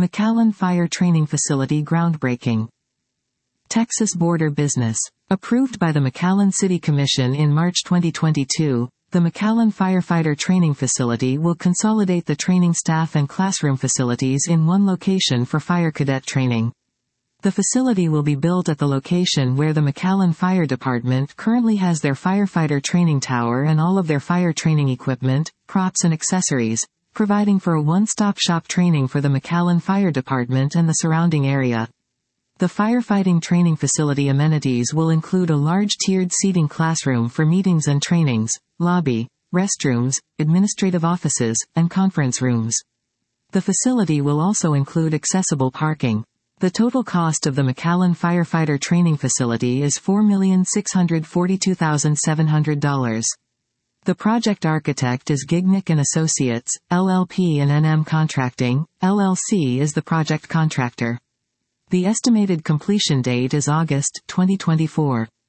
McAllen Fire Training Facility groundbreaking. Texas Border Business. Approved by the McAllen City Commission in March 2022, the McAllen Firefighter Training Facility will consolidate the training staff and classroom facilities in one location for fire cadet training. The facility will be built at the location where the McAllen Fire Department currently has their firefighter training tower and all of their fire training equipment, props and accessories, providing for a one-stop shop training for the McAllen Fire Department and the surrounding area. The firefighting training facility amenities will include a large tiered seating classroom for meetings and trainings, lobby, restrooms, administrative offices, and conference rooms. The facility will also include accessible parking. The total cost of the McAllen Firefighter Training Facility is $4,642,700. The project architect is Gignick & Associates, LLP and NM Contracting, LLC is the project contractor. The estimated completion date is August 2024.